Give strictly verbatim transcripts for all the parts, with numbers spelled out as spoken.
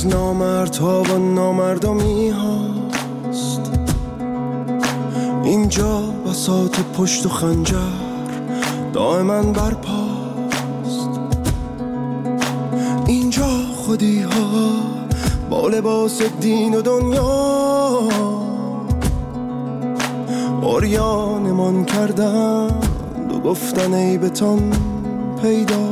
از نامردها و نامردمی هاست. اینجا بساط پشت و خنجر دائما برپاست. اینجا خودی ها با لباس دین و دنیا عریانمان کردند و گفتن ای بتان پیدا.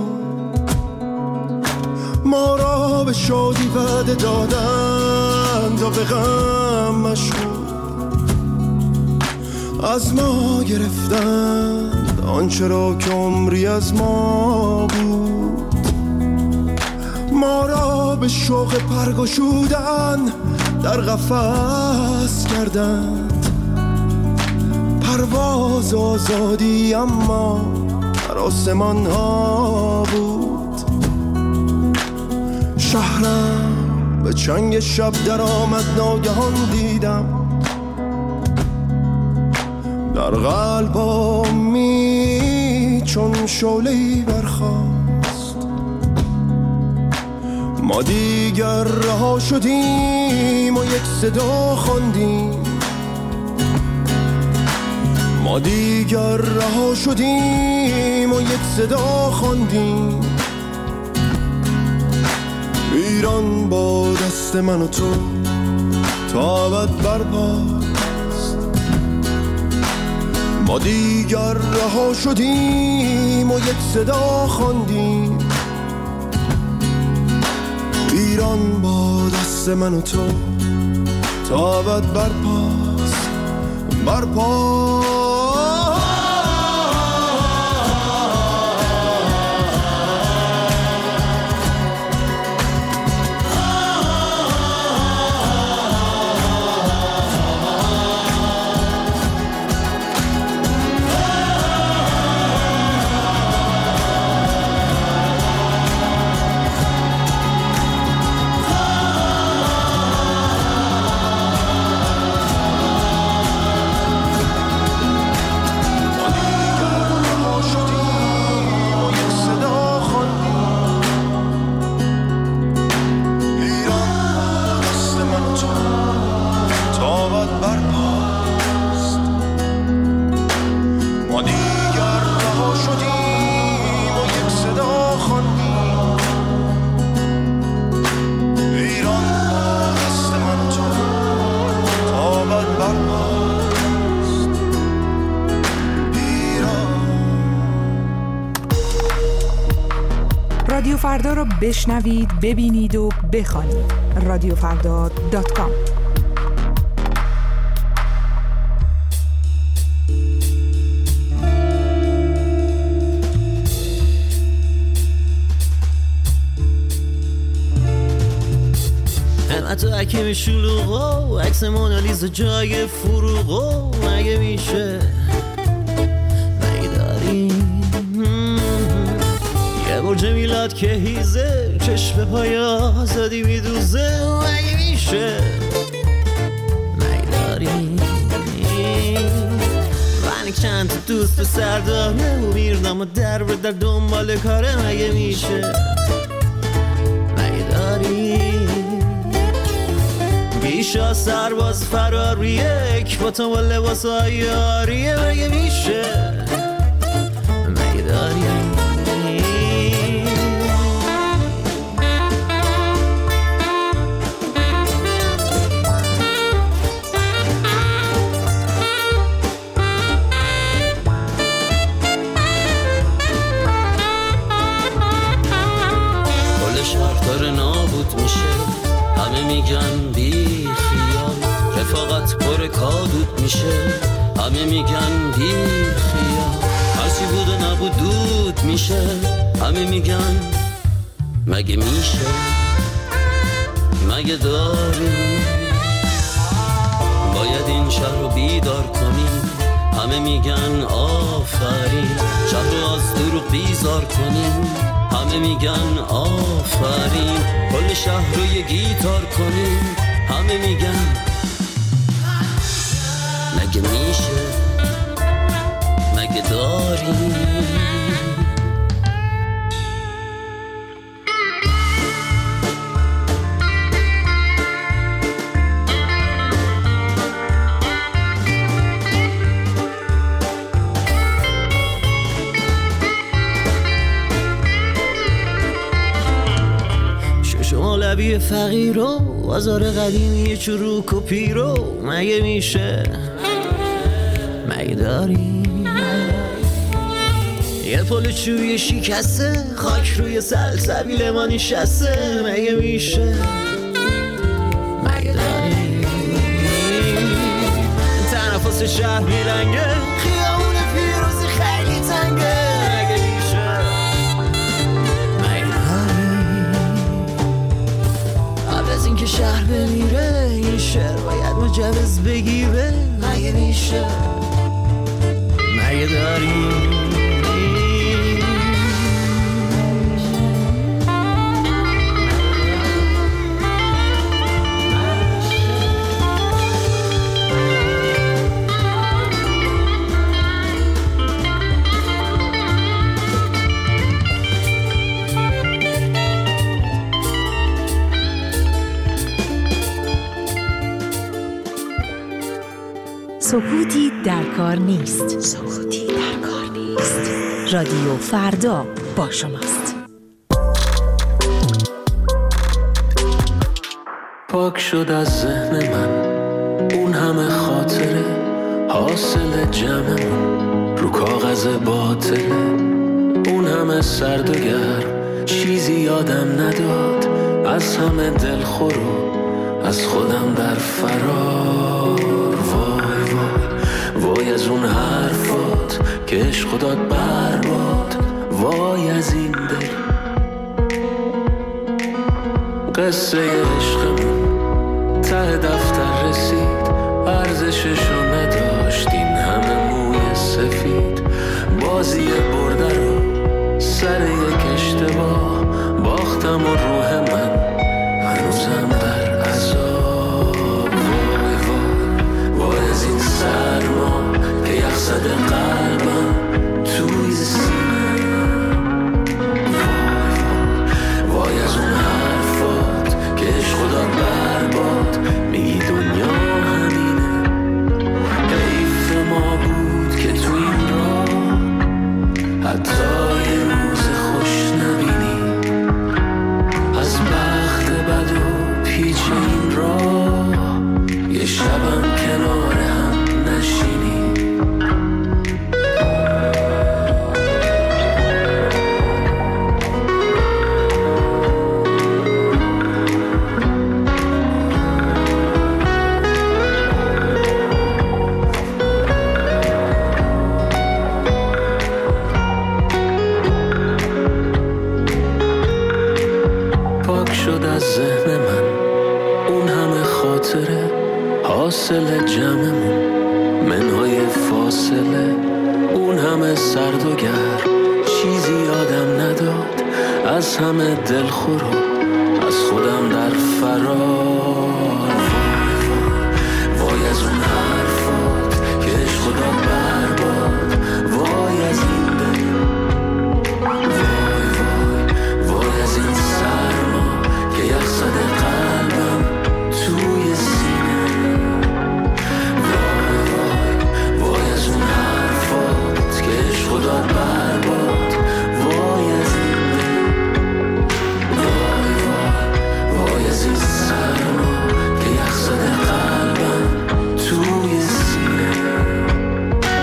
ما را به شادی وعده دادند و به غم مشغول از ما گرفتند آنچه را که عمری از ما بود. ما را به شوق پرگشودن در قفس کردند، پرواز آزادی اما در آسمان ها بود. شهرم به چنگ شب در آمد ناگهان دیدم، در قلبمی چون شعله‌ای برخاست. ما دیگر رها شدیم و یک صدا خواندیم، ما دیگر رها شدیم و یک صدا خواندیم. ایران با دست من و تو تا ابد برپاست. ما دیگر رها شدیم و یک صدا خواندیم. ایران با دست من و تو تا ابد برپاست، برپاست. رادیو فردا رو بشنوید، ببینید و بخوانید. رادیو فردا دات کام. تو حکیم شلوغو عکس مونالیزا جای فروغو مگه میشه مگه یه برج میلاد که هیزه چشم پای آزادی میدوزه مگه میشه مگه داریم ونک چند تا دوست و سرداره و میرنم و در بر در دنبال کاره مگه میشه مگه داریم بیشا سرباز فراریه یک با تو با لباس های آریه مگه میشه مگه داریم کل شهر داره نابود میشه همه میگن بی خیال رفاقت پر کادود میشه همه میگن بی خیال هرچی بود و نبود دود میشه همه میگن مگه میشه مگه داریم باید این شهر رو بیدار کنیم همه میگن آفرین شهر رو از دروغ بیزار کنیم همه میگن آفرین کل شهر رو یه گیتار کنیم همه میگن مگه میشه مگه داریم شبیه فقیر و بازار قدیمی چروک و پیرو مگه میشه؟ مگه داری؟ یه پل چوبی شکسته خاک روی سلسبیل ما نشسته مگه میشه؟ مگه داری؟ تنفس شهر میلنگه خیابون پیروزی خیلی تنگه مگه میشه؟ مگه داری؟ قبل از اینکه شهر بمیره این شهر باید مجوز بگیره مگه میشه؟ مگه داری؟ سکوتی در کار نیست. سکوتی در کار نیست. رادیو فردا با شماست. پاک شد از ذهن من اون همه خاطره حاصل جمعمون رو کاغذ باطله، اون همه سرد و گرم چیزی یادم نداد، از همه دلخور و از خودم در فرار. وای وای وای از اون حرفات که عشق داد برباد، وای از این دل قصه عشقمون ته دفتر رسید، ارزششو نداشت این همه موی سفید، بازی برده رو سر یک اشتباه باختم و روح من هنوزم در عذاب. وای وای وای از این سرما که یخ زده قلبم توی سینه، وای وای وای از اون حرفات که عشق داد برباد، میگی دنیا همینه، حیف ما بود که تو این راه حتی یه روز خوش نبینی، از بخت بد و پیچ این راه یه شبم کنار هم نشینی. پاک شد از ذهن من اون همه خاطره حاصل جمعمون، منهای فاصله اون همه سرد و گرم چیزی یادم نداد، از همه دلخور و از خودم در فرار. وای وای وای از اون حرفات که عشق داد برباد، وای از این دل، وای وای وای از این سرما که یخ زده قلبم توی سینه، وای وای وای از اون حرفات که عشق داد برباد، وای از این دل، وای وای وای از این سرما که یخ زده قلبم توی سینه.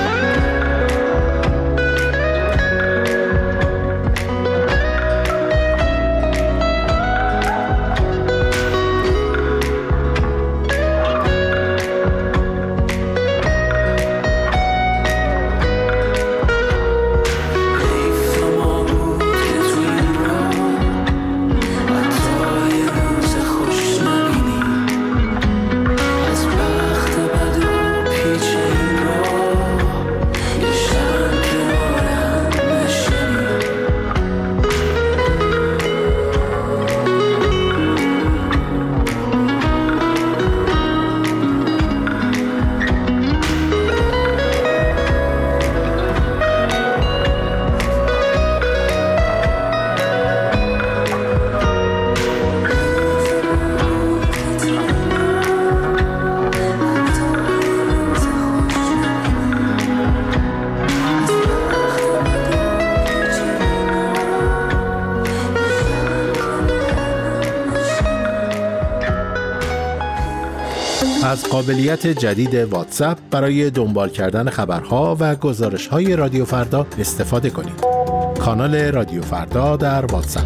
قابلیت جدید واتساپ برای دنبال کردن خبرها و گزارش‌های رادیو فردا استفاده کنید. کانال رادیو فردا در واتساپ.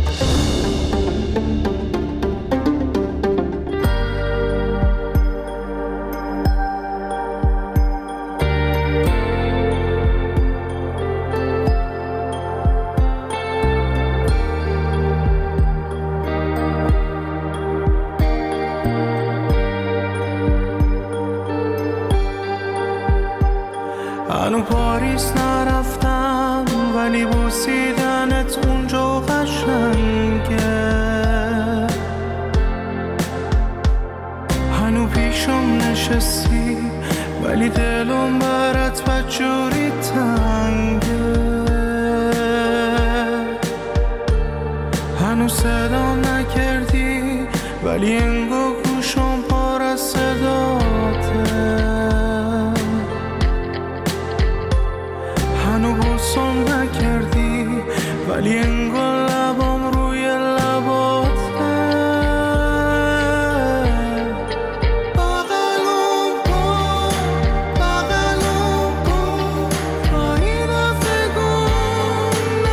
هنو پاریس نرفتم ولی بوسیدنت اونجا قشنگه، هنو پیشم نشستی ولی دلم برات بجوری تنگه، هنو صدام نکردی ولی انگو گوشم پر از صداته، هنو بوسم نکردی ولی انگو لبام روی لباته، بغلم کن بغلم کن تا این دفعه گم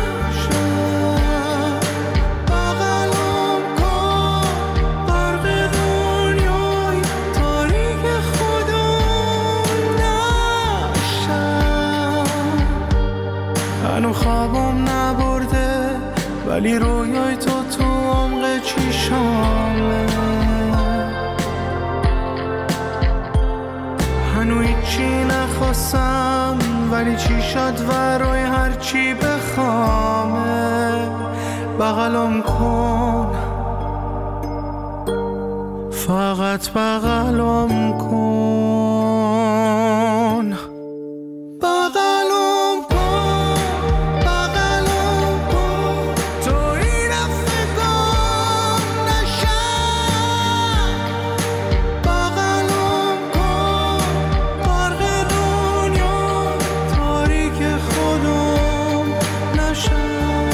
نشم، بغلم کن غرق دنیای تاریک خودم نشم، هنو خوابم نبرده ولی رویای تو تو عمق چشامه، هنو هیچی نخواستم ولی چی شد ورای هرچی بخوامه، بغلم کن فقط بغلم کن، بغلم کن بغلم کن تو این دفعه گم نشم، بغلم کن غرق دنیا تاریک خودم نشم.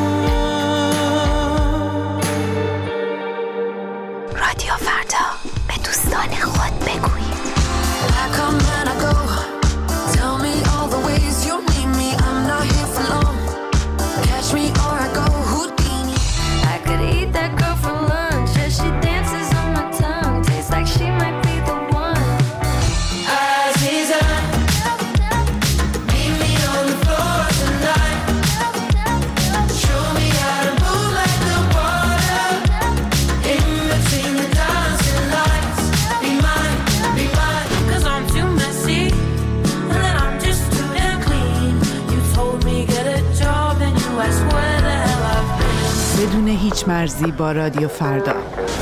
رادیو فردا، به دوستان خود بگویید. I come and I go. Tell me all the ways you need me. I'm not here for long. Catch me or I go Houdini. I could eat that girl for lunch. Yeah, she dances on my tongue. Tastes like she might be the one. Aziza, meet me on the floor tonight. Show me how to move like the water. In between the dancing lights. Be mine, be mine. 'Cause I'm too messy. And then I'm just too damn clean. You told me get a job and you asked where the hell I've been. بدون هیچ مرزی با رادیو فردا.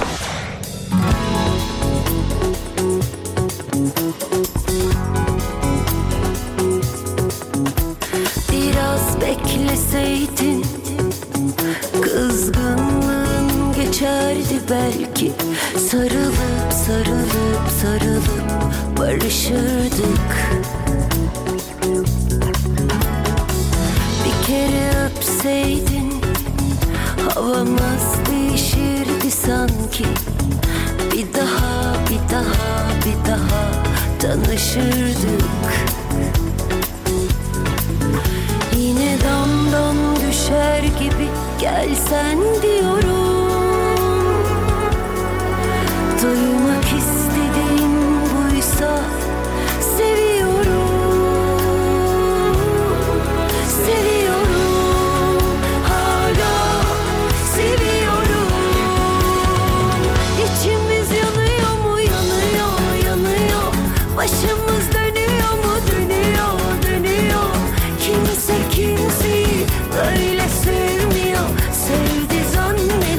Biraz bekleseydin kızgınlığın geçerdi belki. Sarılıp sarılıp sarılıp barışırdık. Bir kere öpseydin havamız değişirdi sanki. Bir daha bir daha bir daha tanışırdık. Yine damdan düşer gibi gelsen diyorum. Duymak istediğim buysa seviyorum. Seviyorum. Hala seviyorum. İçimiz yanıyor mu? Yanıyor, yanıyor. Başımız dönüyor mu? Dönüyor, dönüyor. Kimse kimseyi böyle sevmiyor. Sevdi zannet.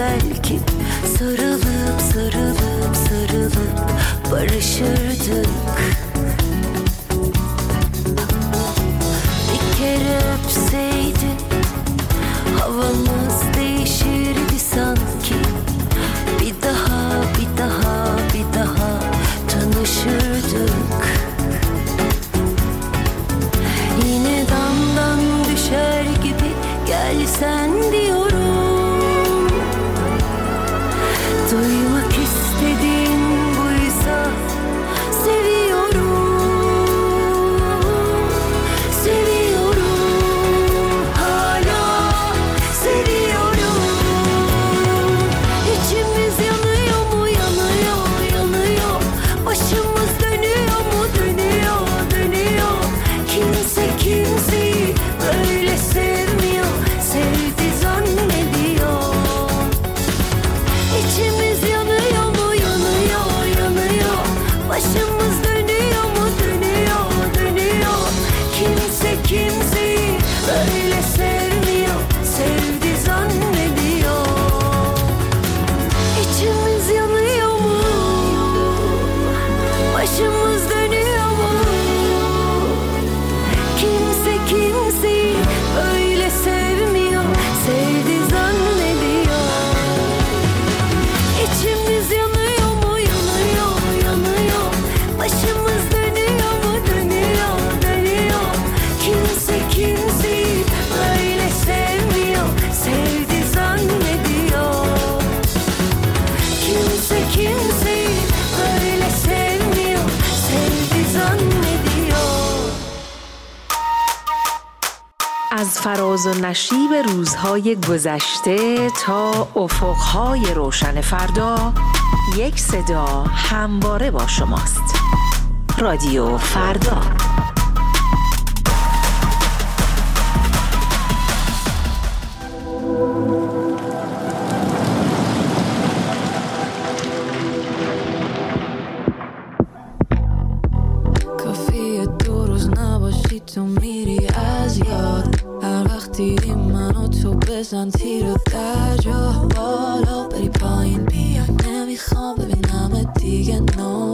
belki sarılıp sarılıp sarılıp barışırdık. Bir kere öpseydin havamız değişirdi sanki. Bir daha, bir daha, bir daha tanışırdık. Yine damdan düşer gibi gelsen diyorum. Duymak istediğin buysa seviyorum. Seviyorum, hala seviyorum. İçimiz yanıyor mu, yanıyor, yanıyor. Başımız dönüyor mu, dönüyor, dönüyor. Kimse kimseyi böyle sevmiyor, sevdi zannediyor. İçimiz yanıyor mu, yanıyor, yanıyor. Başımız dönüyor mu, dönüyor, dönüyor. Kimse kimseyi böyle sevmiyor, sevdi zannediyor. İçimiz yanıyor mu, başımız dönüyor mu? Kimse kimseyi böyle sevmiyor, sevdi zannediyor. İçimiz yanıyor mu, yanıyor, yanıyor. Başımız dönüyor mu, dönüyor, dönüyor. Kimse kimseyi böyle sevmiyor, sevdi zannediyor. Kimse kimseyi böyle sevmiyor, sevdi zannediyor. از فراز و نشیب روزهای گذشته تا افقهای روشن فردا، یک صدا همواره با شماست. رادیو فردا. کافیه دو روز نباشی تو میری از یاد. هر وقت دیدی منو تو بزن تیر و در جا. بالا بری پایین بیا نمیخوام ببینم دیگه نو.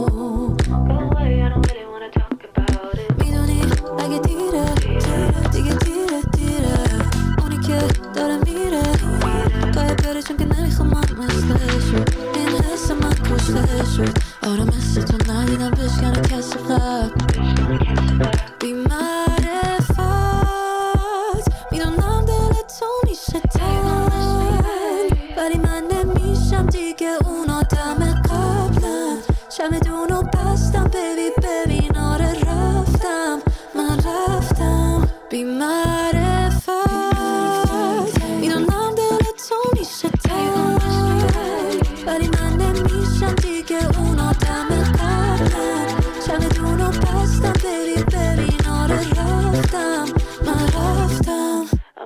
میدونی اگه دیره دیگه دیره دیره. اونی که داره میره باید بره چون که نمیخوام من مثلشو. این حس من کشته شد. آره مثل تو ندیدم بشکنه کسی قبل. بی معرفت میدونم دل تو میشه تنگ، ولی من نمیشم دیگه اون آدم قبلم. چمدونو بستم بیبی ببین آره رفتم من رفتم. بی معرفت میدونم دل تو میشه تنگ، ولی من نمیشم دیگه اون آدم قبلم. چمدونو بستم بیبی ببین آره رفتم من رفتم.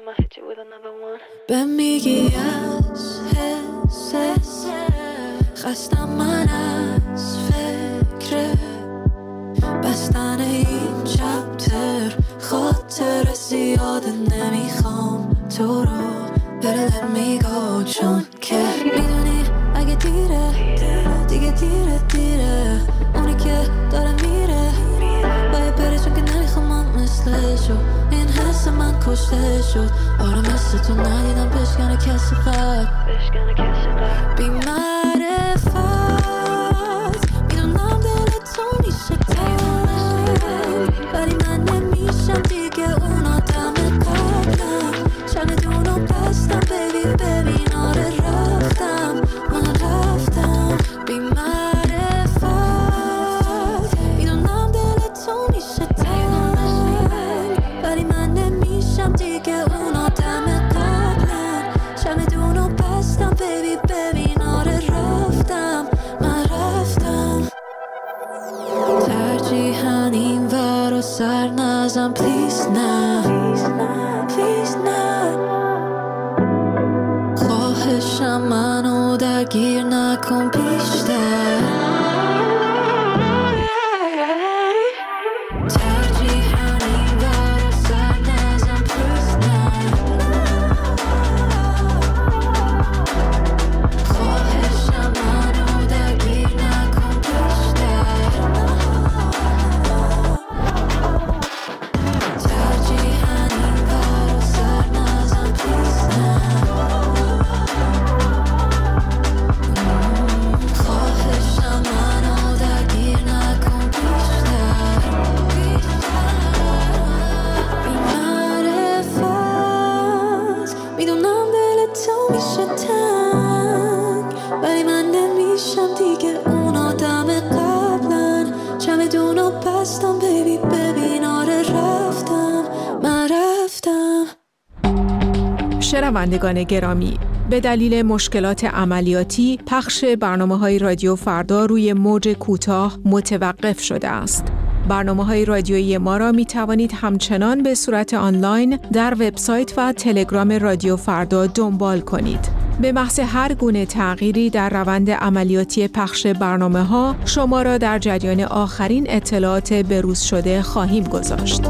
به میگی از حس خستم من از فکر بستن این چپتر. خاطر زیاده نمیخوام تو رو بره let me go. چون که میدونی اگه دیره دیگه دیره دیره. اونی که داره میره باید بره چون که نمیخوام من مثلشو. این حس من کشته شد. آره مثل تو ندیدم بشکنه کسی قبل. بی معرفت میدونم دل تو میشه تنگ، ولی من نمیشم دیگه اون آدم قبلم. چمدونو بستم بیبی ببین آره رفتم من رفتم. بی معرفت میدونم دل تو میشه تنگ، ولی من نمیشم دیگه اون آدم قبلم. چمدونو بستم بیبی ببین آره رفتم من رفتم. ترجیحاً این ور و سر نزم پلیز نه پلیز نه. خواهشم منو درگیر نکن بیشتر. ترجیحاً این ور و سر نزم پلیز نه. ولی من نمیشم دیگه اون آدم قبلن. چمدونو بستم بیبی ببین آره رفتم من رفتم. شنوندگان گرامی، به دلیل مشکلات عملیاتی پخش برنامه‌های رادیو فردا روی موج کوتاه متوقف شده است. برنامه‌های رادیویی ما را می توانید همچنان به صورت آنلاین در وبسایت و تلگرام رادیو فردا دنبال کنید. به محض هر گونه تغییری در روند عملیاتی پخش برنامه‌ها شما را در جریان آخرین اطلاعات بروز شده خواهیم گذاشت.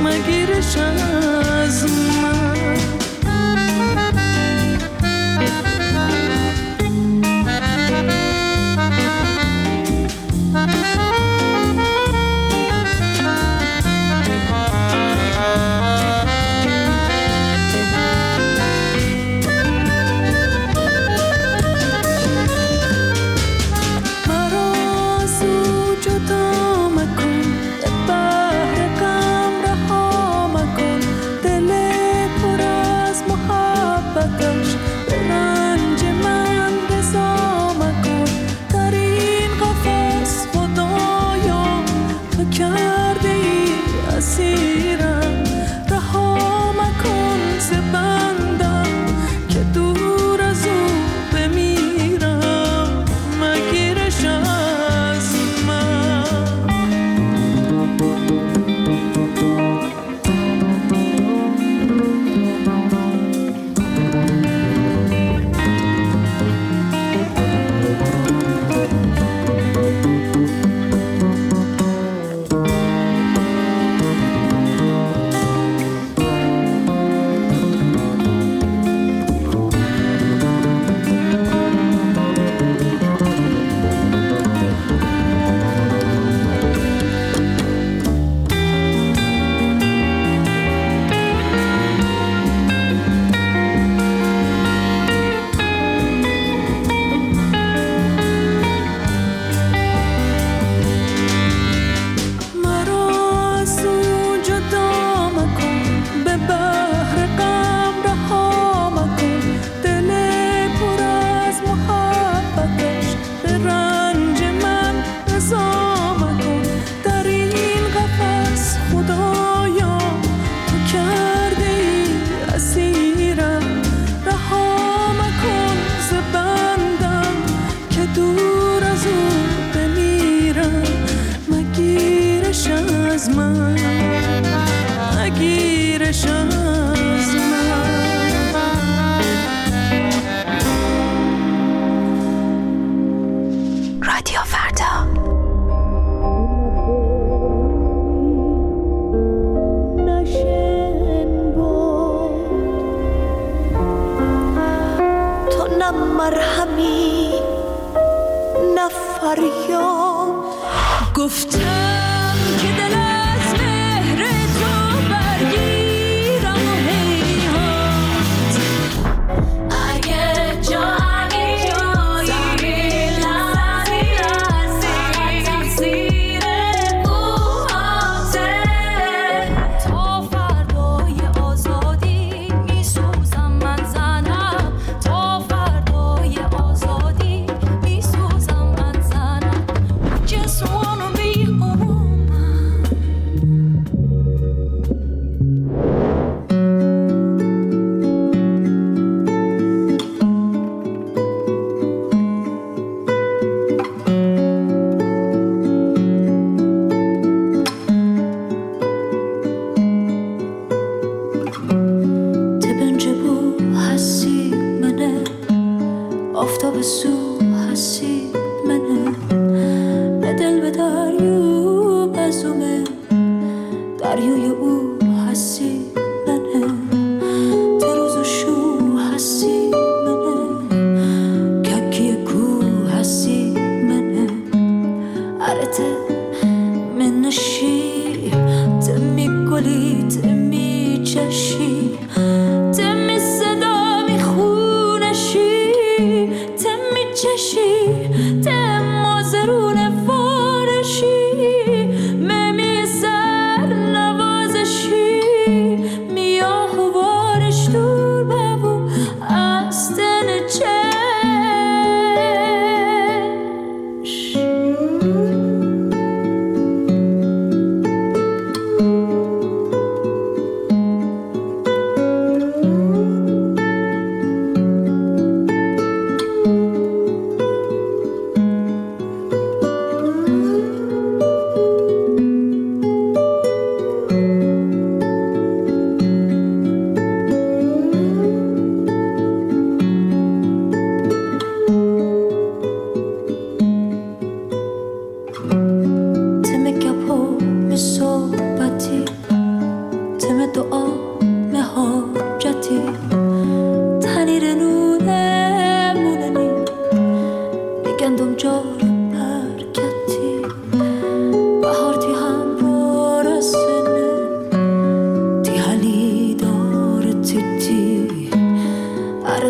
مگیرش از من.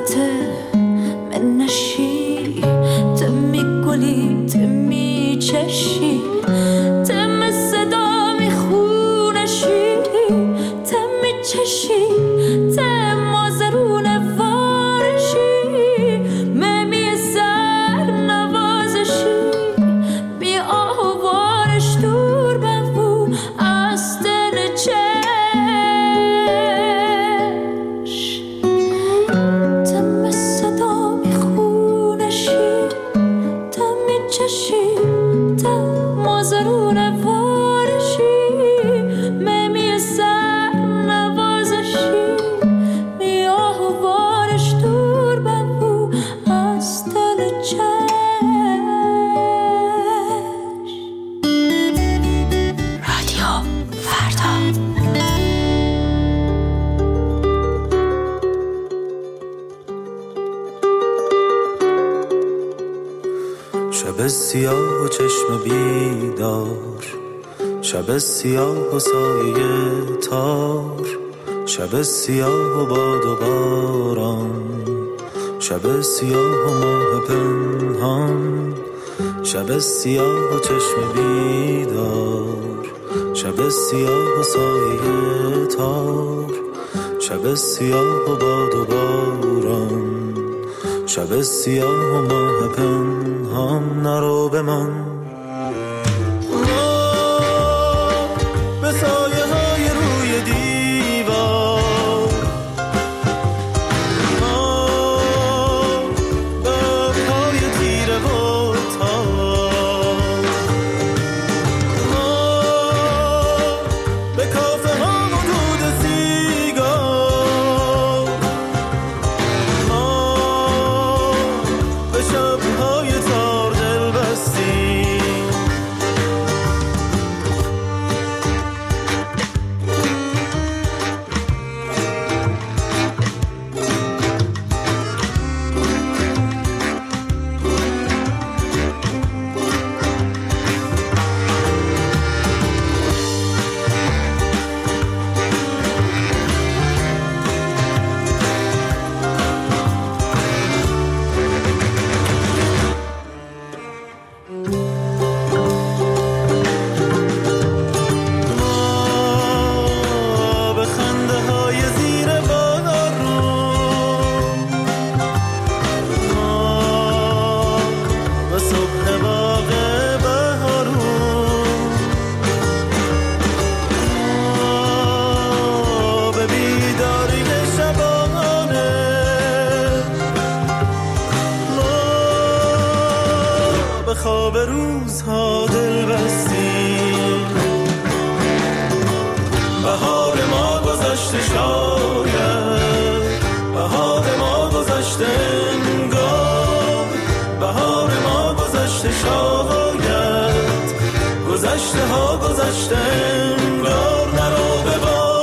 te منشی تمی گلی تمی چشی تم صدا می خونشی تمی چشی تم مازرون وارشی ممی سر نوازشی بی آوارش دور بفو از دل چش تم صدا می خونشی تمی چشی تم مازرون وارشی ممی سر نوازشی بی آوارش دور بفو از دل چش رادیو فردا شب سیاه و چشم بیدار شب سیاه و سایه تار شب سیاه و باد و باران شب سیاه و ماه پنهان شب سیاه و چشم بیدار شب سیاه و سایه تار شب سیاه و باد و باران شب سیاه و ماه پنهان نرو بمان به سایه های روی دیوار به پای تیره و تار به کافه ها و دود سیگار به شبهای تار دل بستیم به خنده های زیر بارون به صبح باغ بهارون به بیداری شبانه به خواب روزها دل بستیم بهار ما گذشته شاید بهار ما گذشته انگار بهار ما گذشته شاید گذشته ها گذشته انگار نرو ببار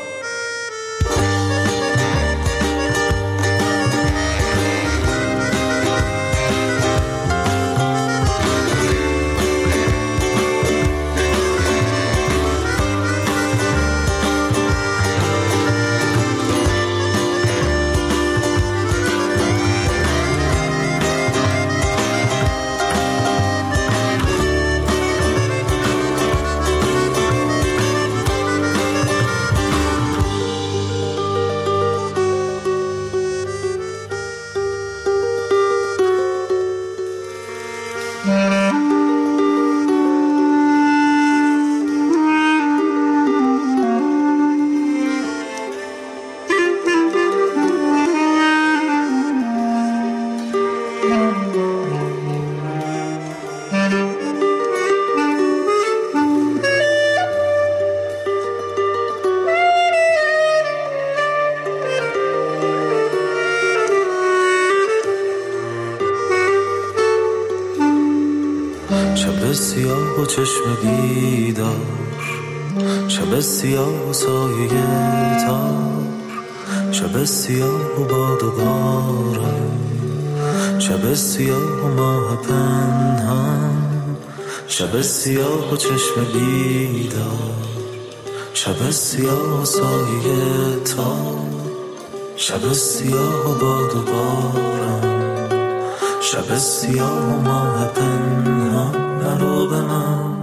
شب سیاه و چشم بیدار شب سیاه و سایه تار شب سیاه و باد و باران شب سیاه و ماه پنهان شب سیاه و چشم بیدار شب سیاه و سایه تار شب سیاه و باد و باران، شب سیاه و ماه پنهان، نرو به من.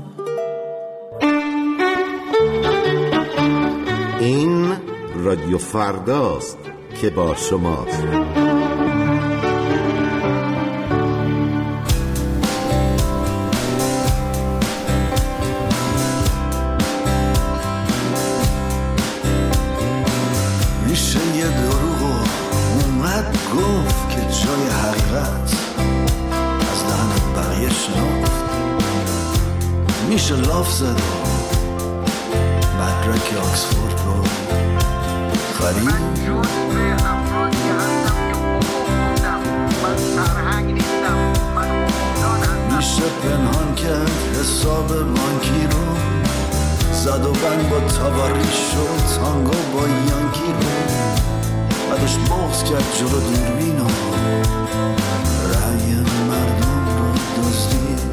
این رادیو فرداست که با شماست. میشه یه دروغ اومد گفت که جای حقیقت از دهن بقیه شنفت. میشه لاف زد و مدرک آکسفورد رو خرید. میشه پنهان کرد حساب بانکی رو، زد و بند با تواریش شد تانگو با یانکی رو، بعدش بغض کرد جلو دوربین و رأی مردم رو دزدید.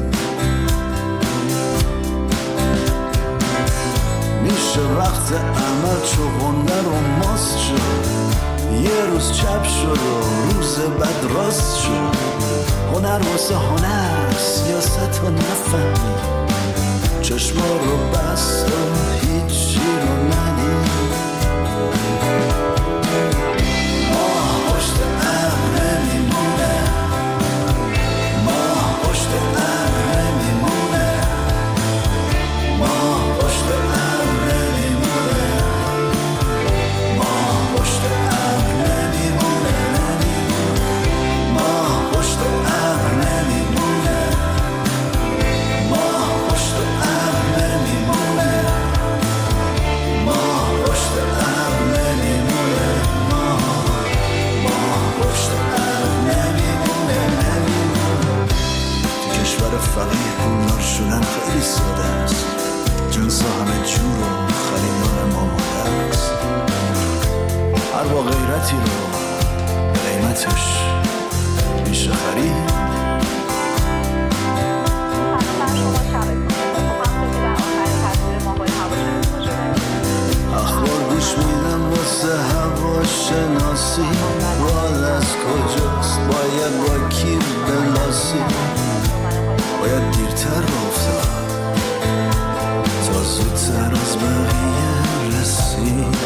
میشه وقت عمل چوغنده رو ماست شد، یه روز چپ شد و روز بعد راست شد. هنر واسه هنر سیاست رو نفهمی، چشما رو بست و هیچی رو ندید. ماه پشت ابر نمیمونه، ماه پشت ابر نمیمونه، ماه پشت ابر نمیمونه، ماه پشت ابر نمیمونه، ماه پشت ابر نمیمونه، ماه پشت ابر نمیمونه، ماه پشت ابر نمیمونه، ماه پشت ابر نمیمونه، نمیمونه. تو کشور فقیر پولدار شدن خیلی ساده است، جنس همه جور و خریدار ما ماده است. هر با غیرتی رو قیمتش میشه خرید. اخبار گوش میدم واسه هوا شناسی، راه از کجاست باید با کی بلاسی. باید دیرتر رو افتاد تا زودتر از بقیه رسید.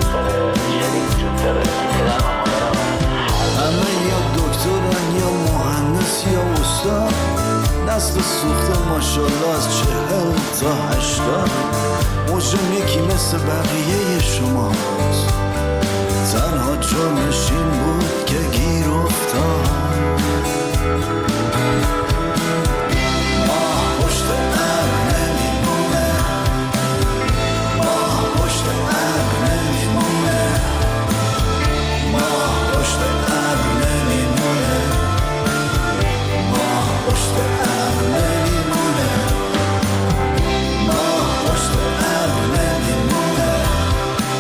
همه یا دکترن یا مهندس یا استاد، دست سوخته ماشالله از چهل تا هشتاد. مجرم یکی مثل بقیه شماست، تنها جرمشین بود که گیر افتاد. ماه پشت ابر نمیمونه، ماه پشت ابر نمیمونه، ماه پشت ابر نمیمونه، ماه پشت ابر نمیمونه، ماه پشت ابر نمیمونه،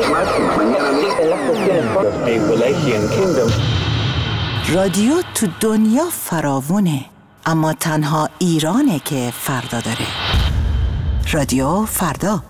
رادیو تو دنیا فراوونه، اما تنها ایرانه که فردا داره. رادیو فردا.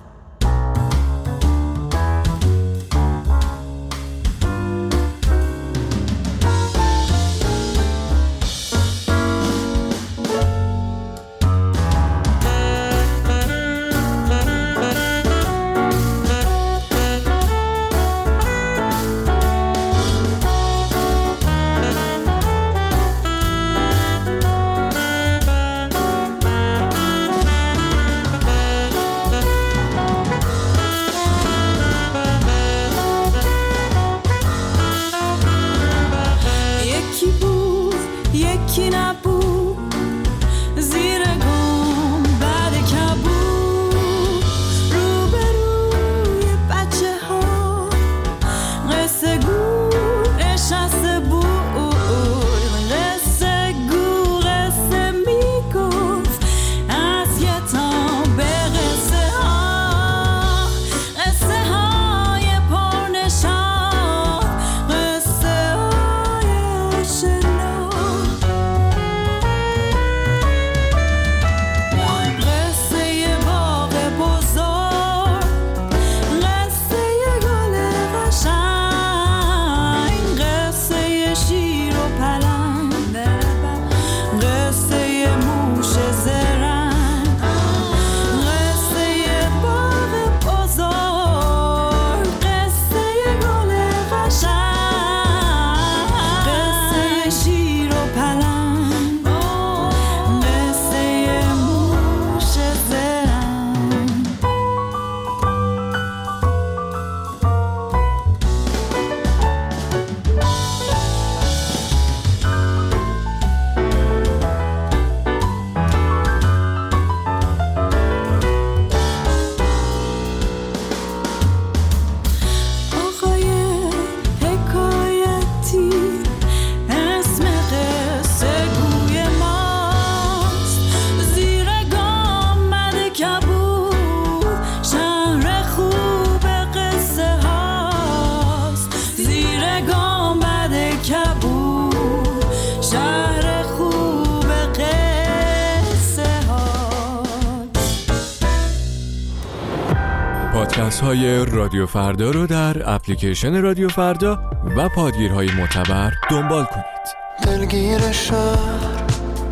پادکست های رادیو فردا رو در اپلیکیشن رادیو فردا و پادگیرهای معتبر دنبال کنید. دلگیر شهر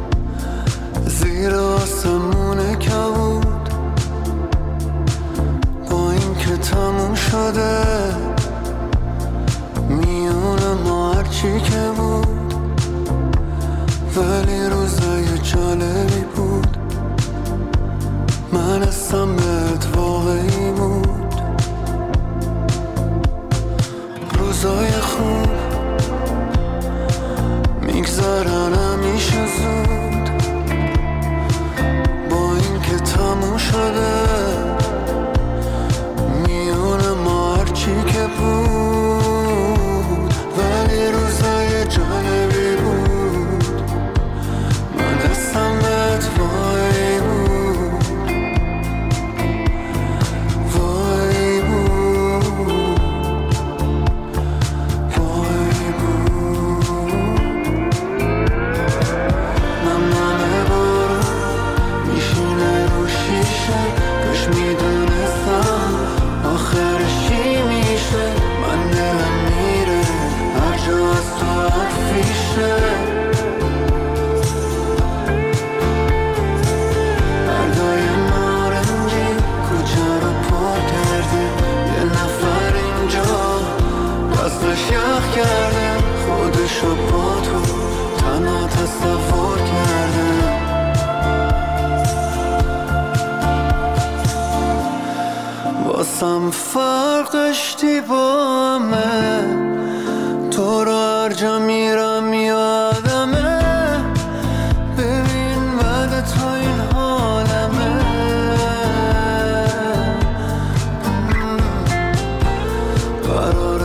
زیر آسمون کبود، با این که تموم شده میون ما هرچی که بود، ولی روزای جالبی بود. من هستم بهت واقعی بود. روزای خوب میگذرن همیشه زود، با این که تموم شده میون ما هرچی که بود، ولی روزای جالبی بود. من دستم بهت واقعی بود. یخ کرده خودشو با تو تنها تصور کرده. واسم فرق داشتی با همه، تو رو هر جا میرم یادمه. ببین بعد تو این حالمه، قرار